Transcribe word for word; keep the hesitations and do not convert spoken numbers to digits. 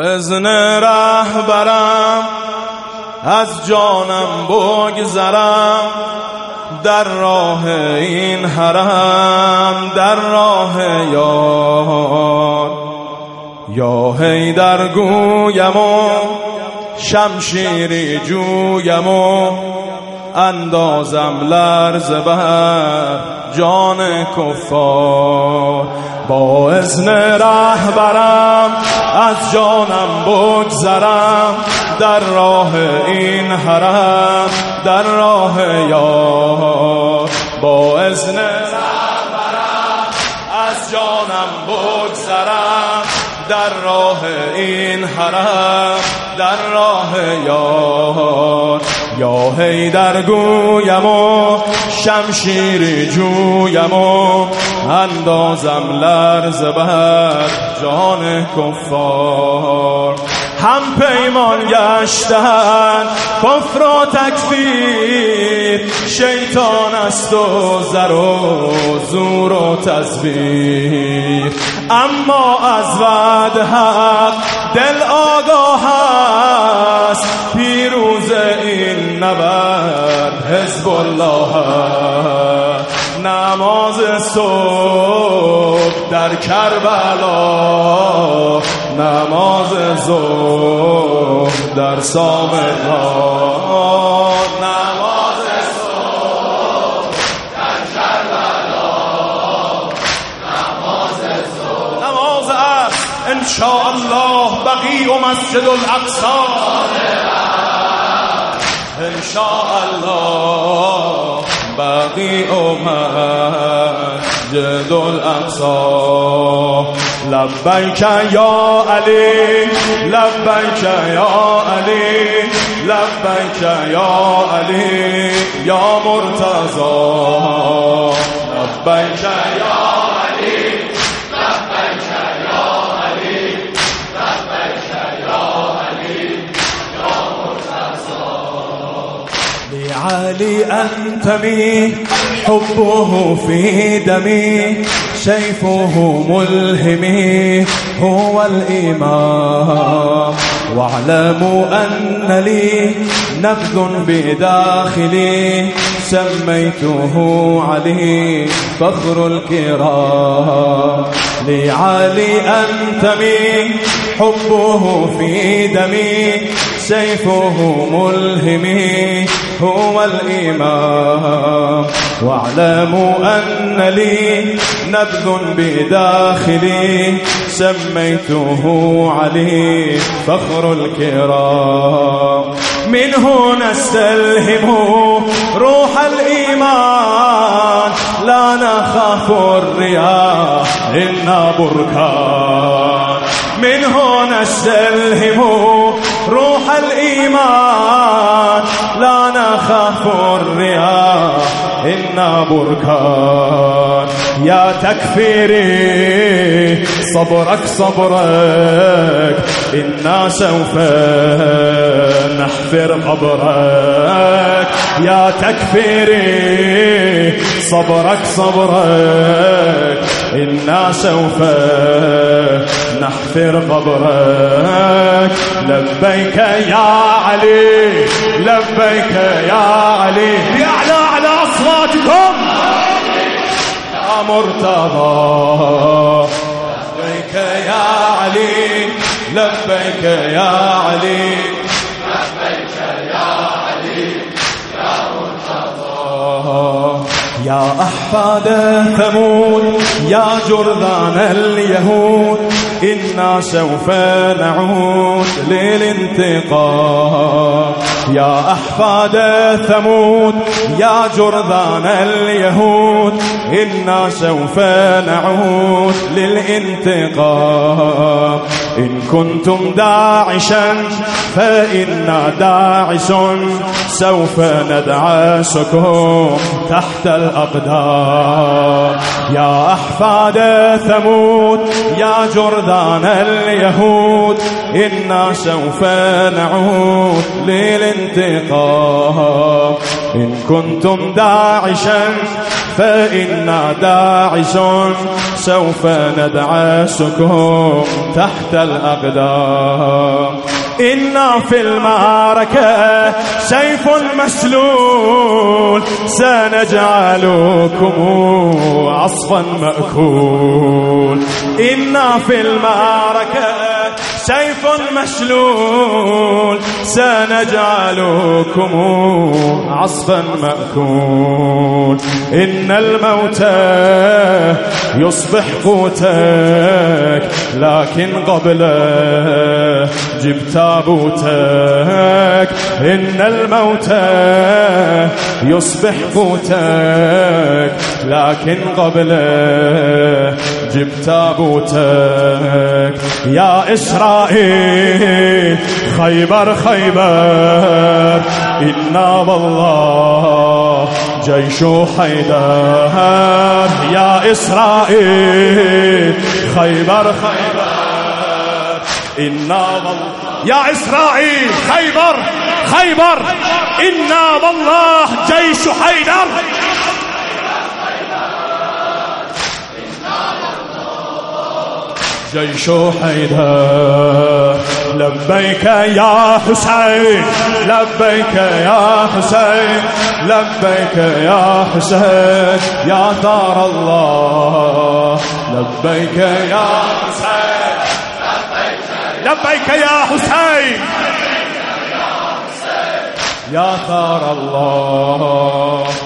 اذن رهبرم از جانم بگذرم، در راه این حرم، در راه یار. یا حیدر گویم و شمشیری جویم و اندازم لرز بر جان کفار. با اذن رهبرم از جانم بگذرم، در راه این حرم، در راه یار. با اذن رهبرم از جانم بگذرم، در راه این حرم، در راه یار. یا حیدر گویم و شمشیری جویم و اندازم لرز بر جان کفار. هم پیمان گشتن کفر و تکفیر، شیطان است و زر و زور و تزویر. اما از وعد حق دل آگاه است، پیروز این نبرد حزب الله است. نماز صبح در کربلا، نماز ظهر در سامرا، نماز صبح در کربلا، نماز ظهر. نماز عصر انشاءالله بقیع و مسجد الاقصی، انشاءالله بقیع و مسجد الاقصی. لبیک یا علی، لبیک یا علی، لبیک یا علی یا مرتضی. لبیک یا علی، لبیک یا علی، لبیک یا علی یا مرتضی. لعلی انتمی حبه في دمي، سيفه ملهمي هو الإمام. واعلموا أن لي نبذ بداخلي، سميته علي فخر الكرام. لعلي أنتمي حبه في دمي، سيفه ملهمي هو الإمام. واعلموا أن لي نبذ بداخلي، سميته علي فخر الكرام. منه نستلهم روح الإيمان، لا نخاف الرياح إنا بركان. منه نستلهم روح الإيمان، لا نخاف الرياح إنا بركان. يا تكفيري صبرك صبرك، إنا سوف نحفر قبرك. يا تكفيري صبرك صبرك، إنا سوف نحفر قبرك. لبيك يا علي، لبيك يا علي، بأعلى على أصواتكم يا مرتضى. لبيك يا علي، لبيك يا علي، لبيك يا علي يا مرتضى. يا أحفاد ثمود، يا جرذان اليهود، إنا سوف نعود للانتقام. يا أحفاد ثمود، يا جرذان اليهود، إنا سوف نعود للانتقام. إن كنتم داعشا فإنا داعش، سوف ندعسكم تحت الأقدام. يا أحفاد ثمود يا جرذان اليهود إنا سوف نعود للانتقام. إن كنتم داعشا فإنا داعش سوف ندعسكم تحت الأقدام. إنا في المعركة سيف مسلول سنجعلكم عصفا مأكول. إنا في المعركة سيف مشلول سنجعلكم عصفا مأكول. إن الموت يصبح قوتك لكن قبله جب تابوتك. إن الموت يصبح قوتك لكن قبله جب تابوتك. يا إسرائيل خيبر خيبر إنا والله جيش حيدر. يا إسرائيل خيبر خيبر إنا والله. يا إسرائيل خيبر خيبر إنا والله جيش حيدر. جيش حيدر. لبيك يا حسين لبيك يا حسين لبيك يا حسين يا ثار الله. لبيك يا حسين لبيك يا حسين يا ثار الله.